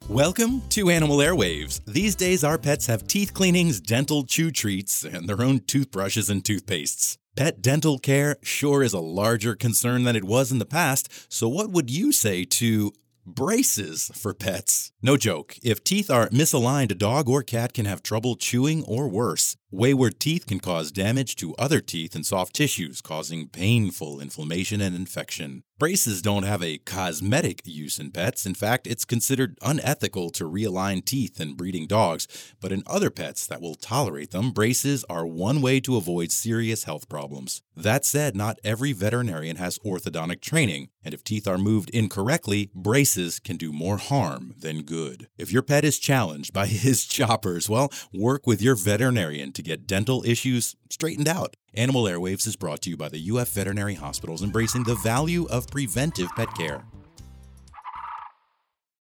Welcome to Animal Airwaves. These days, our pets have teeth cleanings, dental chew treats, and their own toothbrushes and toothpastes. Pet dental care sure is a larger concern than it was in the past, so what would you say to braces for pets? No joke, if teeth are misaligned, a dog or cat can have trouble chewing or worse. Wayward teeth can cause damage to other teeth and soft tissues, causing painful inflammation and infection. Braces don't have a cosmetic use in pets. In fact, it's considered unethical to realign teeth in breeding dogs, but in other pets that will tolerate them, braces are one way to avoid serious health problems. That said, not every veterinarian has orthodontic training, and if teeth are moved incorrectly, braces can do more harm than good. If your pet is challenged by his choppers, well, work with your veterinarian to get dental issues straightened out. Animal Airwaves is brought to you by the UF Veterinary Hospitals, embracing the value of preventive pet care.